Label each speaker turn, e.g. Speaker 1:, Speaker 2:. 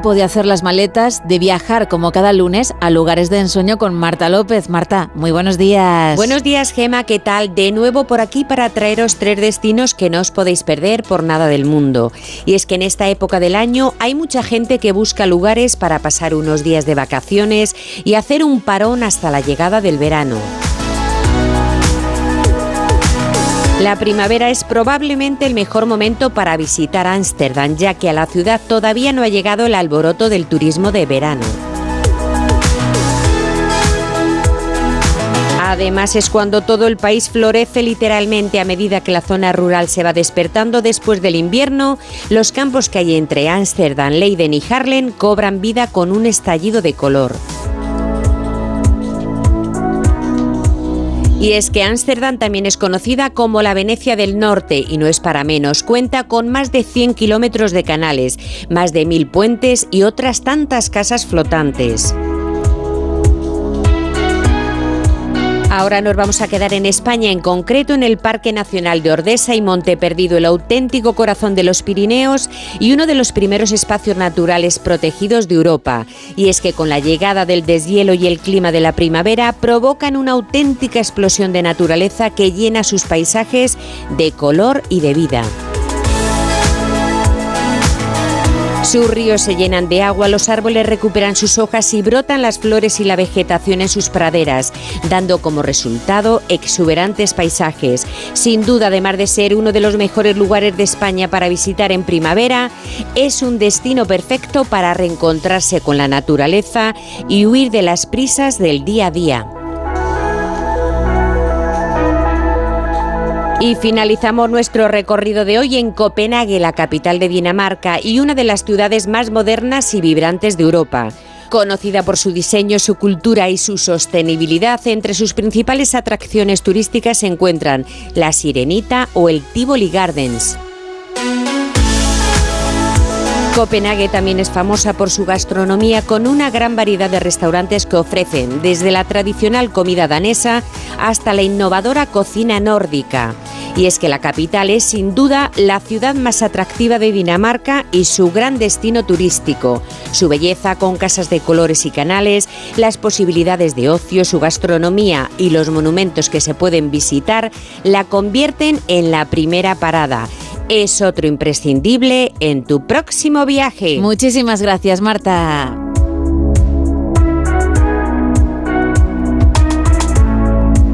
Speaker 1: tiempo de hacer las maletas, de viajar como cada lunes a lugares de ensueño con Marta López. Marta, muy buenos días.
Speaker 2: Buenos días, Gema, ¿qué tal? De nuevo por aquí para traeros 3 destinos que no os podéis perder por nada del mundo. Y es que en esta época del año hay mucha gente que busca lugares para pasar unos días de vacaciones y hacer un parón hasta la llegada del verano. La primavera es probablemente el mejor momento para visitar Ámsterdam, ya que a la ciudad todavía no ha llegado el alboroto del turismo de verano. Además, es cuando todo el país florece literalmente a medida que la zona rural se va despertando después del invierno. Los campos que hay entre Ámsterdam, Leiden y Haarlem cobran vida con un estallido de color. Y es que Ámsterdam también es conocida como la Venecia del Norte y no es para menos. Cuenta con más de 100 kilómetros de canales, más de 1000 puentes y otras tantas casas flotantes. Ahora nos vamos a quedar en España, en concreto en el Parque Nacional de Ordesa y Monte Perdido, el auténtico corazón de los Pirineos y uno de los primeros espacios naturales protegidos de Europa. Y es que con la llegada del deshielo y el clima de la primavera provocan una auténtica explosión de naturaleza que llena sus paisajes de color y de vida. Sus ríos se llenan de agua, los árboles recuperan sus hojas y brotan las flores y la vegetación en sus praderas, dando como resultado exuberantes paisajes. Sin duda, además de ser uno de los mejores lugares de España para visitar en primavera, es un destino perfecto para reencontrarse con la naturaleza y huir de las prisas del día a día. Y finalizamos nuestro recorrido de hoy en Copenhague, la capital de Dinamarca y una de las ciudades más modernas y vibrantes de Europa. Conocida por su diseño, su cultura y su sostenibilidad, entre sus principales atracciones turísticas se encuentran la Sirenita o el Tivoli Gardens. Copenhague también es famosa por su gastronomía, con una gran variedad de restaurantes que ofrecen desde la tradicional comida danesa hasta la innovadora cocina nórdica. Y es que la capital es sin duda la ciudad más atractiva de Dinamarca y su gran destino turístico. Su belleza con casas de colores y canales, las posibilidades de ocio, su gastronomía y los monumentos que se pueden visitar la convierten en la primera parada. Es otro imprescindible en tu próximo viaje.
Speaker 1: Muchísimas gracias, Marta.